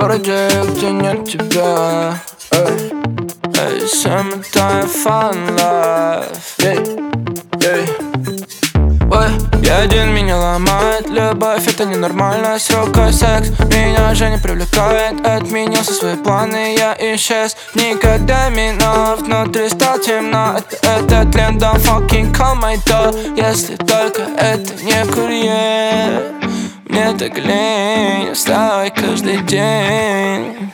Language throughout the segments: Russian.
городе, где нет тебя. Summertime fun life. Ой, я один, меня ломает любовь, это ненормально, срока секс меня уже не привлекает. Отменил все свои планы, я исчез. Никогда меня внутри стало темно. Это тлен, don't fucking call my door. Если только это не курьер. Мне так лень вставай каждый день.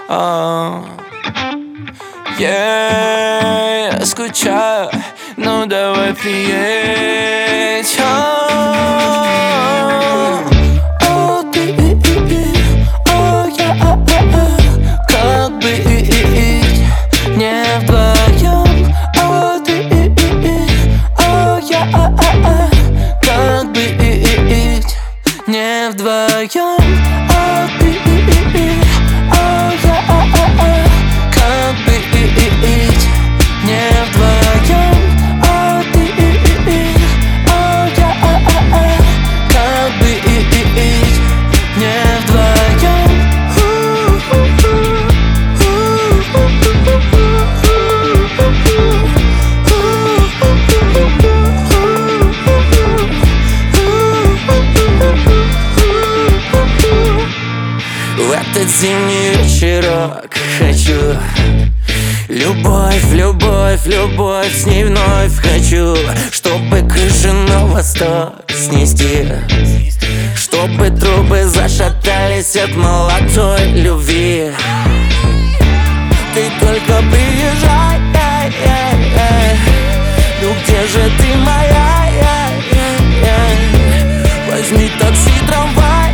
Я скучаю, ну давай приедь. Как быть не вдвоем? Как быть не вдвоем? В этот зимний вечерок хочу любовь, любовь, любовь, с ней вновь хочу. Чтобы крышу на восток снести, чтобы трубы зашатались от молодой любви. Ты только приезжай, ну где же ты моя? Возьми такси, трамвай,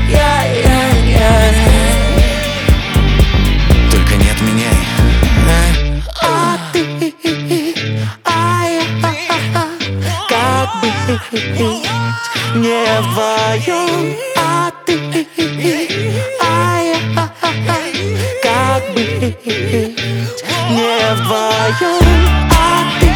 только не отменяй. Как быть не вдвоем? Как быть не вдвоем?